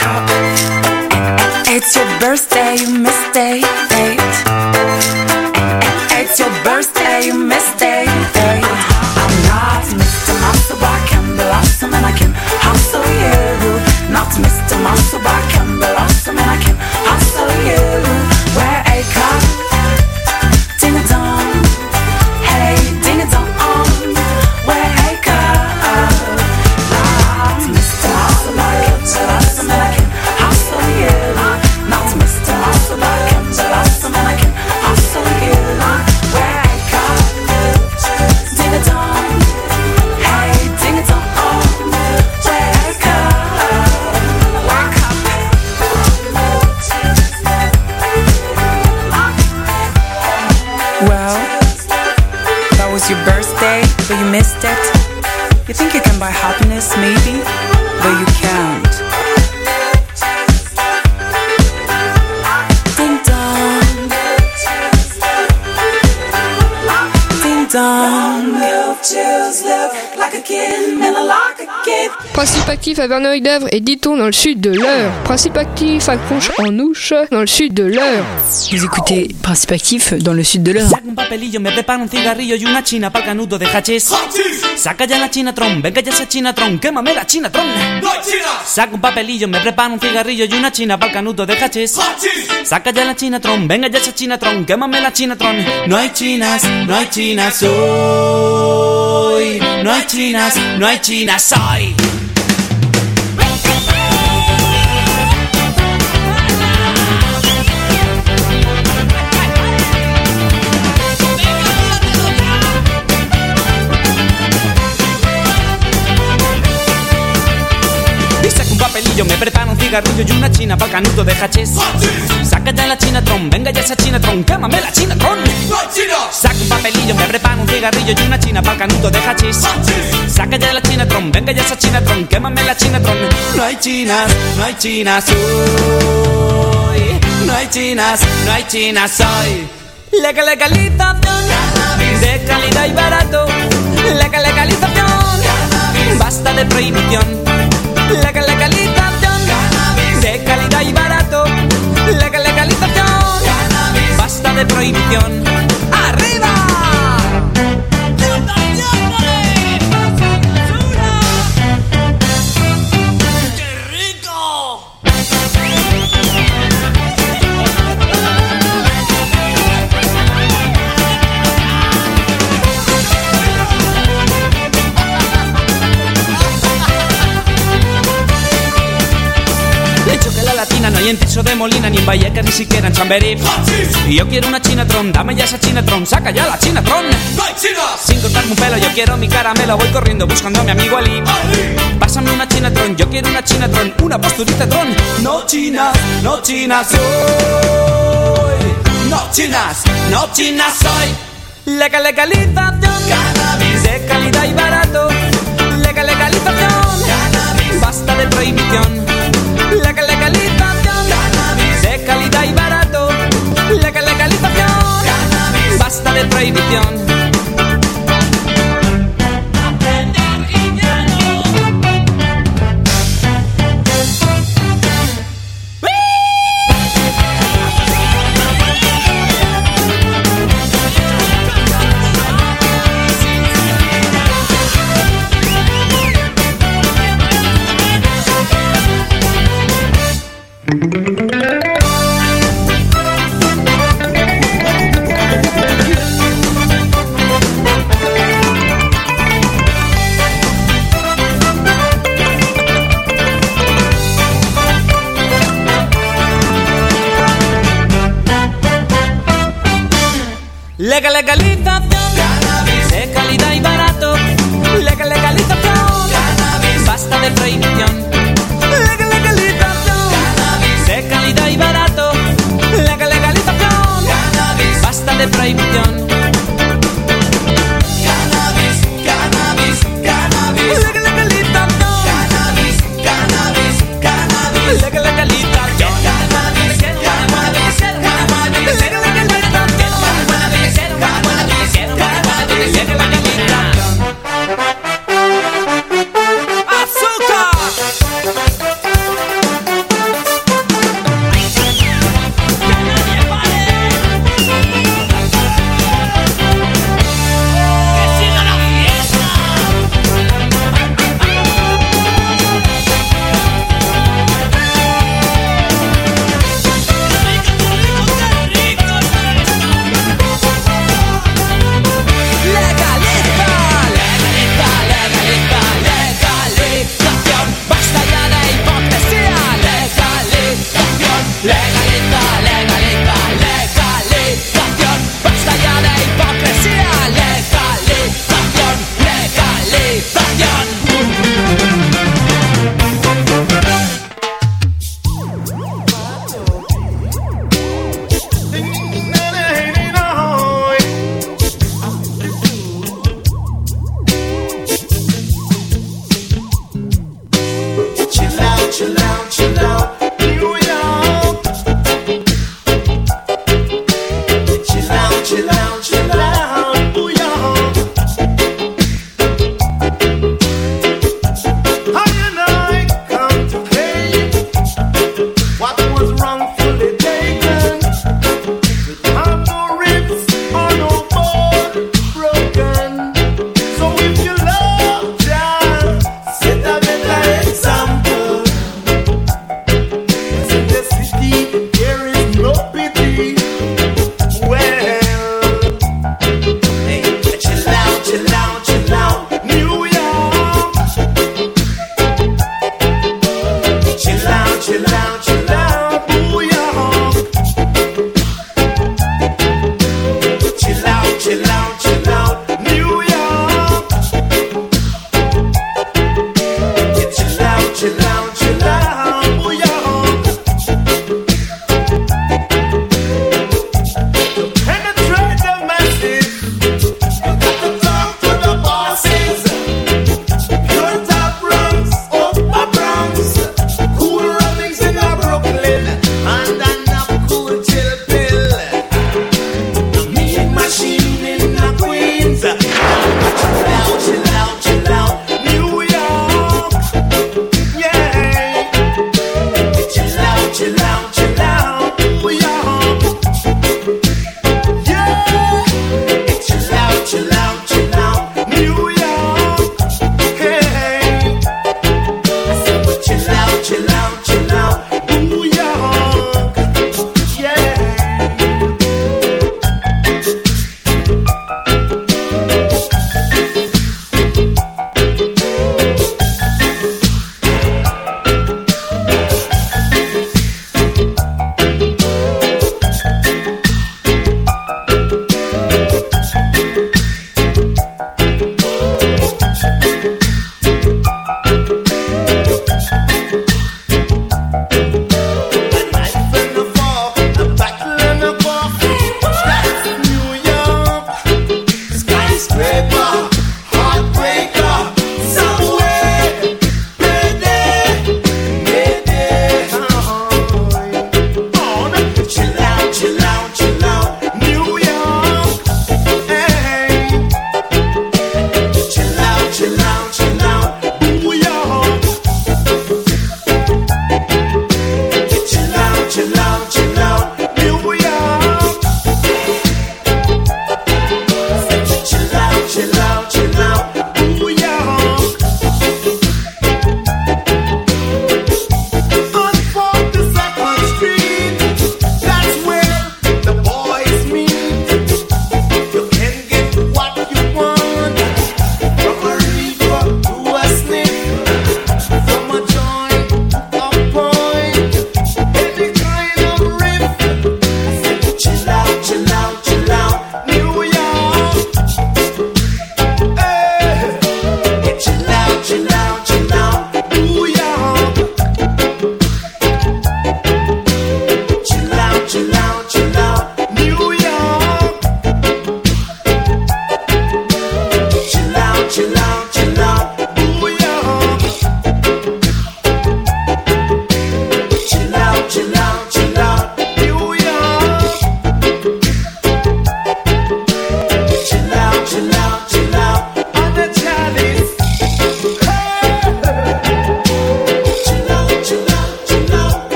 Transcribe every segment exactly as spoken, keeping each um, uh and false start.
up. It's your birthday, you missed a date. It's your birthday, you missed a date. I'm not Mister Muscle, but I can blossom and I can hustle you. Not Mister Muscle, but I can blossom and I can hustle you. Wear a cup, ding a dong, hey ding a dong. Wear a cup, not Mister Muscle, but I can blossom and I can hustle you. Not Mister Muscle, but I can blossom and I can hustle you. Wear a cup, ding a dong, hey ding a dong. Wear a cup, wear a cup. Well, that was your birthday, but you missed it. You think you can buy happiness, maybe, but you can't. Ding dong, ding dong. Milk chills look like a kid in a lock a kid. Principe actif à Verneuil-d'Avre et Diton dans le sud de l'Eure. Principe actif à Conches-en-Ouche dans le sud de l'Eure. Vous écoutez Principe actif dans le sud de l'Eure. Saca un papelillo, me preparo un cigarrillo y una china pa'l canuto de hachís. Saca ya la chinatron, venga ya esa chinatron, quémame la chinatron. Saca un papelillo, me preparo un cigarrillo y una china pa'l canuto de hachís. Saca ya la chinatron, venga ya esa chinatron, quémame la chinatron. No hay chinas, no hay chinas hoy. No hay chinas, no hay chinas hoy. Me preparo un cigarrillo y una china pa'l canuto de hachís. Saca ya la chinatron, venga ya esa chinatron, quémame la chinatron. Saca un papelillo, me preparo un cigarrillo y una china pa'l canuto de hachís. Saca ya la chinatron, venga ya esa chinatron, quémame la chinatron. No hay chinas, no hay chinas hoy. No hay chinas, no hay chinas hoy. Legal legalización de calidad y barato. Legal legalización, basta de prohibición. Legal legalización de calidad y barato. Legal legalización, basta de prohibición. ¡Arriba! ¡Qué rico! No hay en Tiso de Molina, ni en Vallecas, ni siquiera en Chamberí. Y yo quiero una chinatron, dame ya esa chinatron, saca ya la chinatron. ¡No hay chinas! Sin cortarme un pelo, yo quiero mi caramelo, voy corriendo buscando a mi amigo Ali. Ali. Pásame una chinatron, yo quiero una chinatron, una posturita tron. No chinas, no chinas hoy. No chinas, no chinas hoy. Legal legalización, cannabis de calidad y barato. Legal legalización, cannabis, basta de prohibición. Legal legalización, cannabis de calidad y barato. Legal legalización, cannabis, basta de prohibición. Legal legalización, cannabis de calidad y barato. Legal legalización, cannabis, basta de prohibición. Legal legalización, cannabis de calidad y barato. Legal legalización, cannabis, basta de prohibición. Cannabis, cannabis, cannabis. Legal legalización, cannabis, cannabis, cannabis. Legal legalización, cannabis, cannabis, cannabis. Legal ¡Azúcar!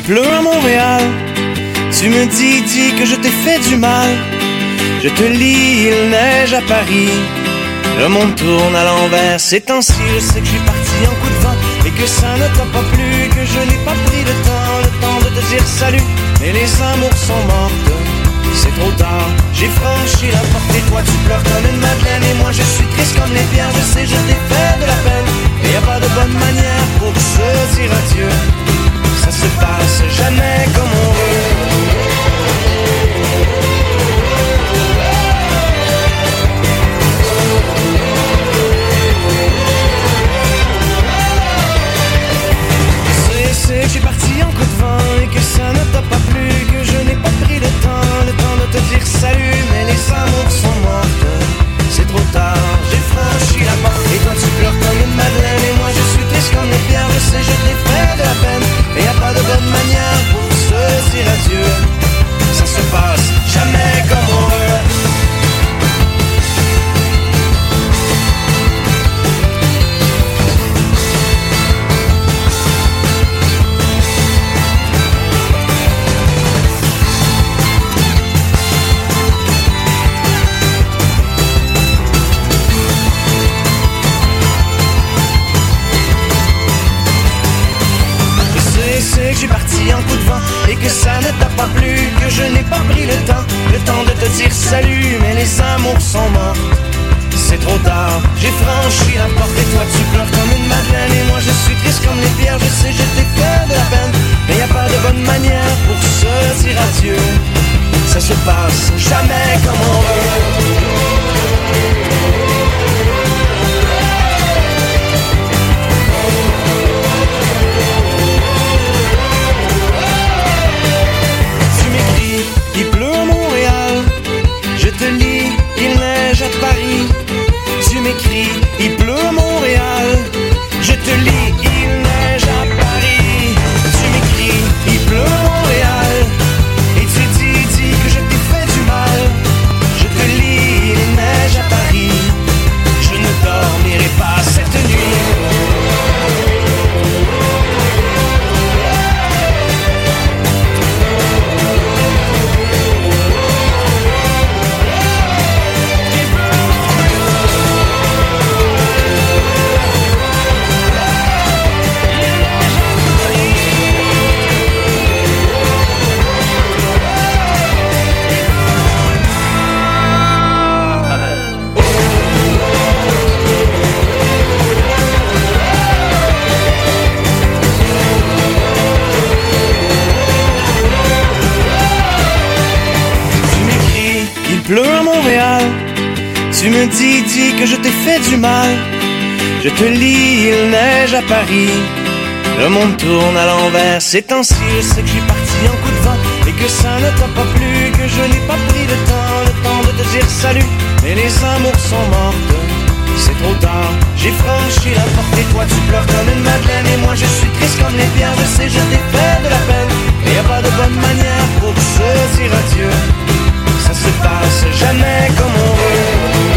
pleut à Montréal. Tu me dis, dis que je t'ai fait du mal. Je te lis, il neige à Paris. Le monde tourne à l'envers, ces temps-ci, je sais que je suis parti en coup de vent et que ça ne t'a pas plu, que je n'ai pas pris le temps, le temps de te dire salut. Mais les amours sont mortes, c'est trop tard. J'ai franchi la porte et toi tu pleures comme une madeleine. Et moi je suis triste comme les pierres, je sais, je t'ai fait de la peine. Et y a pas de bonne manière pour se dire adieu. Ça se passe jamais comme on veut. C'est que je suis parti en coup de vent et que ça ne t'a pas plu, que je n'ai pas pris le temps, le temps de te dire salut. Mais les amours sont mortes, c'est trop tard. J'ai franchi la porte et toi tu pleures comme une madeleine. Et moi je suis triste comme les pierres, je sais, je t'ai fait de la peine. Et y a pas de bonne manière pour se dire adieu. Ça se passe jamais comme on veut. Je suis parti en coup de vent et que ça ne t'a pas plu, que je n'ai pas pris le temps, le temps de te dire salut. Mais les amours sont morts, c'est trop tard. J'ai franchi la porte et toi tu pleures comme une madeleine. Et moi je suis triste comme les pierres, je sais, je t'ai fait de la peine. Mais y a pas de bonne manière pour se dire adieu. Ça se passe jamais comme on veut. Il pleut à Montréal, je te lis, il neige à Paris. Tu m'écris, il pleut à Montréal, je te lis, il neige à Paris. Tu m'écris, il pleut à Montréal, et tu dis, dis que je t'ai fait du mal. Je te lis, il neige à Paris, je ne dormirai pas cette nuit. Il pleut à Montréal, tu me dis, dis que je t'ai fait du mal. Je te lis, il neige à Paris. Le monde tourne à l'envers, ces temps-ci, je sais que je suis parti en coup de vent et que ça ne t'a pas plu, que je n'ai pas pris le temps, le temps de te dire salut. Mais les amours sont mortes, c'est trop tard. J'ai franchi la porte et toi tu pleures comme une madeleine. Et moi je suis triste comme les pierres, je sais, je t'ai fait de la peine. Et y a pas de bonne manière pour se dire adieu. Ça se passe jamais comme on veut.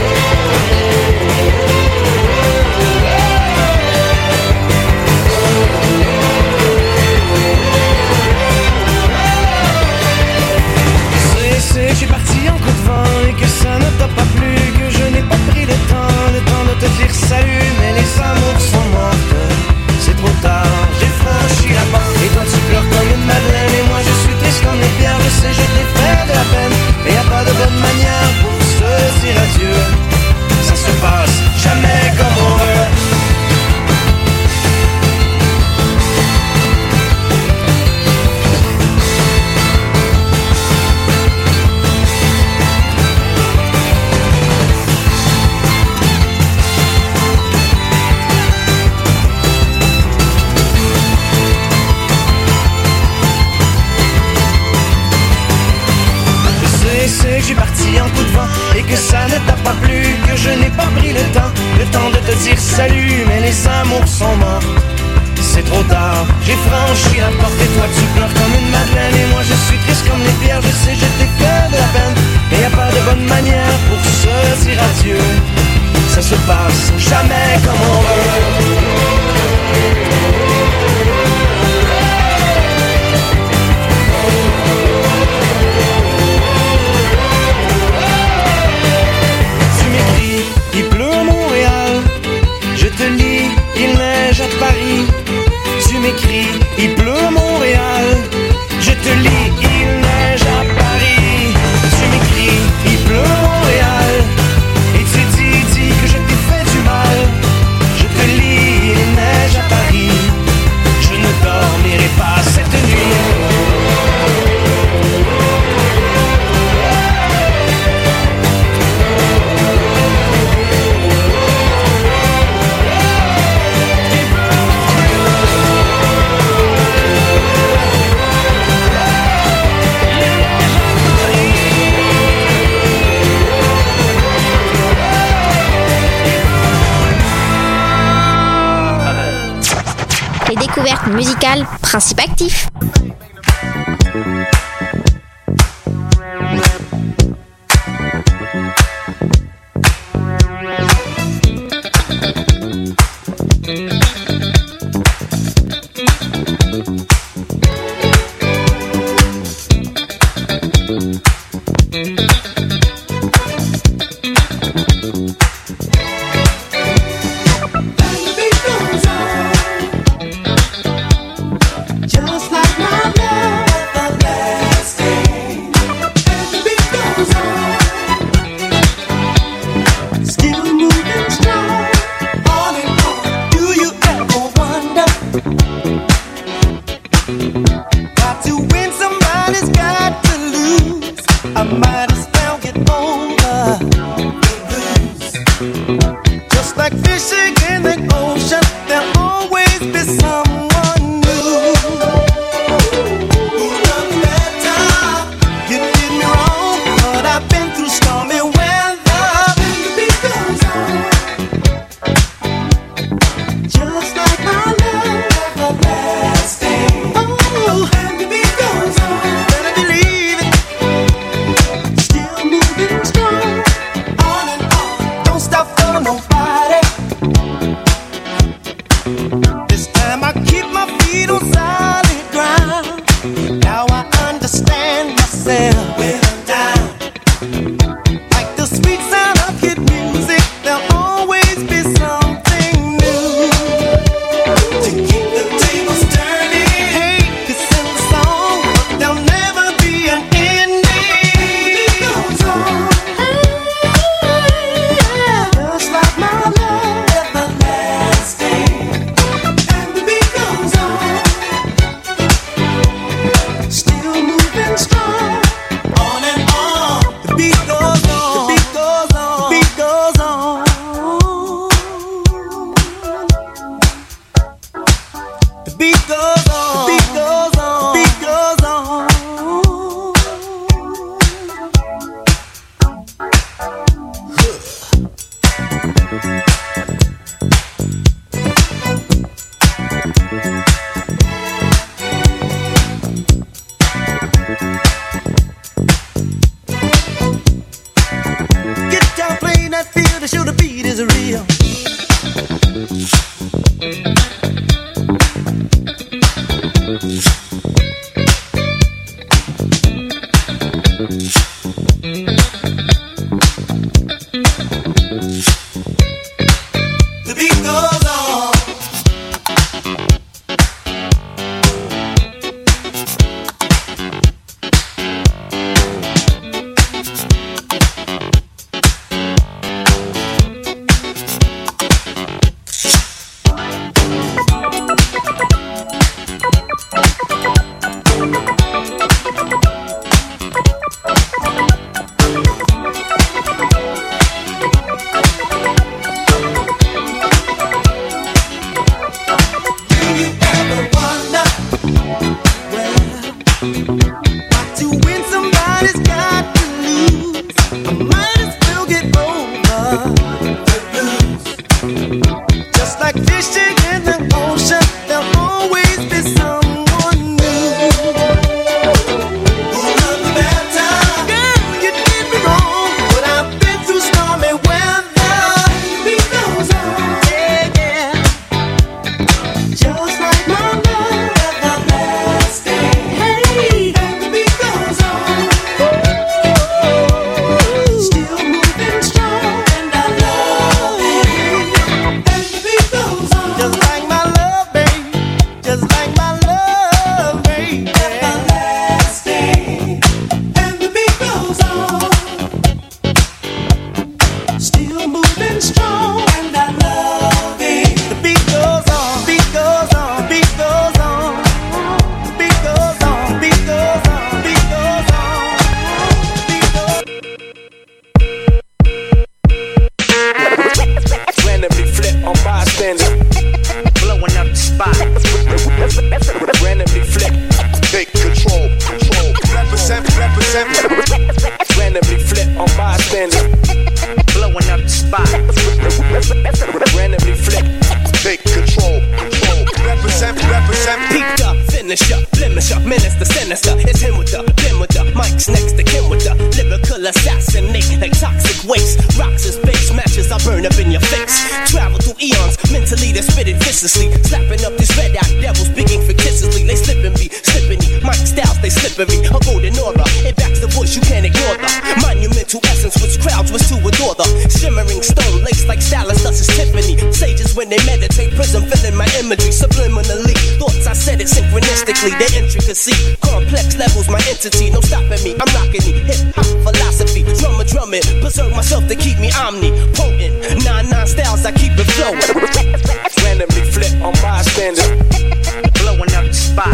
C'est, c'est que je suis parti en coup de vent et que ça ne t'a pas plu, que je n'ai pas pris le temps, le temps de te dire salut. Mais les amours sont mortes, c'est trop tard. J'ai franchi la porte et toi tu pleures comme une madeleine. Et moi je suis triste comme les pierres, je sais, je t'ai fait de la peine. Et y a pas de bonne manière pour se dire adieu. Ça se passe jamais comme on veut. C'est que je suis parti en coup de vent et que ça ne t'a pas plu, que je n'ai pas pris le temps, le temps de te dire salut. Mais les amours sont morts, c'est trop tard. J'ai franchi la porte et toi tu pleures comme une madeleine. Et moi je suis triste comme les pierres, je sais, je t'ai fait de la peine. Et y a pas de bonne manière pour se dire adieu. Ça se passe jamais comme on veut. Les découvertes musicales, principe actif. Randomly flip on bystanders, blowing up the spot. Randomly flip, take control, control. Represent. finish up, blemish up, menace the sinister. It's him with the, them with the, Mike's next to Kim with the lyrical assassinate like toxic waste. Rocks as base matches, I burn up in your face. Travel through eons, mentally they spit it viciously. Slapping up these red eyed devils, speaking fictitiously. They slipping me, slipping me. Mike styles, they slippery. A golden aura, it backs the voice, you can't ignore the monumental essence which crowds was to adore the shimmering stone laced like stylus, thus is Tiffany. Sages when they meditate, prism filling my imagery subliminally. Thoughts I said it synchronistically, the intricacy, complex levels, my entity, no stopping me. I'm rocking the hip hop philosophy, drummer drumming, preserve myself to keep me omnipotent. Nine nine styles, I keep it flowing. Randomly flip on bystanders, blowing up the spot.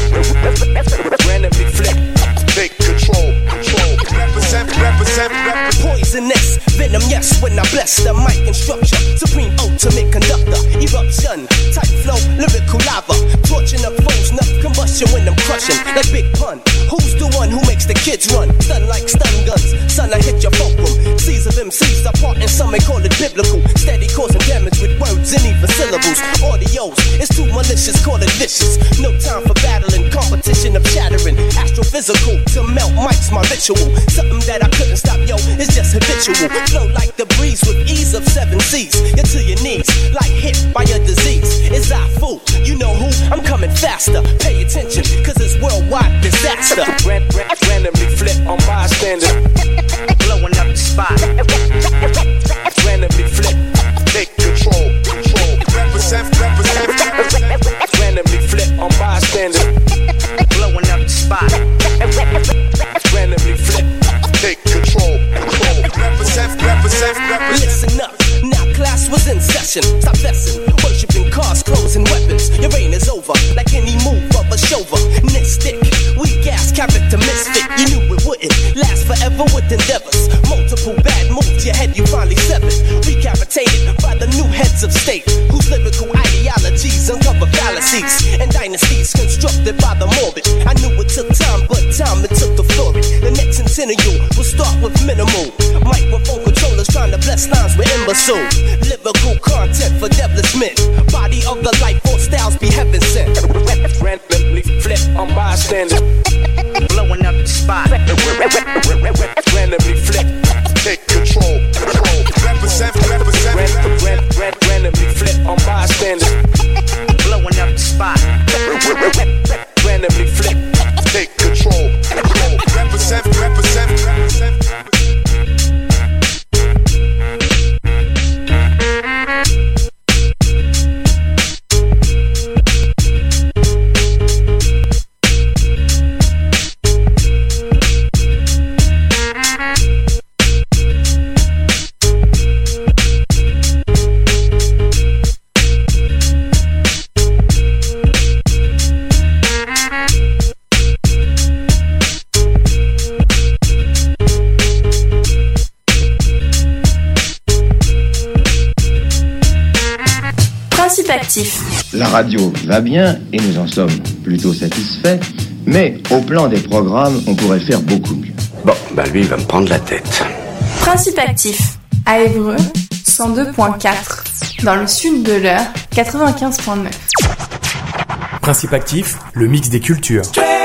Randomly flip, take control, control. Represent, represent, represent. Poisonous venom, yes, when I bless the mic and structure. Supreme ultimate conductor, eruption, type flow, lyrical lava. Torching up foes, enough combustion when I'm crushing. Like Big Pun, who's the one who makes the kids run? Stun like stun guns, son, I hit your fulcrum. Seas of M Cs apart and some may call it biblical. Steady causing damage with words and even syllables. Audios, it's too malicious, call it vicious. No time for battling, competition of shattering. Astrophysical, to melt mics, my ritual. Something that I couldn't stop, yo, it's just habitual. Flow like the breeze with ease of seven seas. You're to your knees, like hit by a disease. It's I fool, you know who? I'm coming faster. Pay attention, cause it's worldwide disaster. Ran, ran, randomly flip on bystanders, blowing up the spot. Randomly flip, take control, control. Represent, represent, represent. Randomly flip on bystanders, blowing up the spot. Randomly flip, take control, control. Represent, represent, represent. Listen up, now class was in session. Stop messing, worshipping cars, clothes, and weapons. Your reign is over, like any move of a chauvinistic. Weak ass character misfit. You knew it wouldn't last forever with endeavors. Multiple bad moves, your head you finally severed. Recapitated by the new heads of state, whose lyrical ideologies uncover fallacies and dynasties constructed by the morbid. I knew it took time, but time it took to flourish. The next centennial will start with minimal microphone controllers trying to bless lines with imbecile lyrical content for devilish men. Body of the life force styles be heaven sent. Randomly flip on bystanders, blowing up the spot. Randomly flip, take control, control. Represent, represent, represent. Randomly flip on bystanders, blowing up the spot. Randomly flip, take control, control. Represent, represent, represent. La radio va bien et nous en sommes plutôt satisfaits, mais au plan des programmes, on pourrait faire beaucoup mieux. Bon, bah lui, il va me prendre la tête. Principe actif, à Évreux, cent deux virgule quatre, dans le sud de l'Eure, quatre-vingt-quinze virgule neuf. Principe actif, le mix des cultures.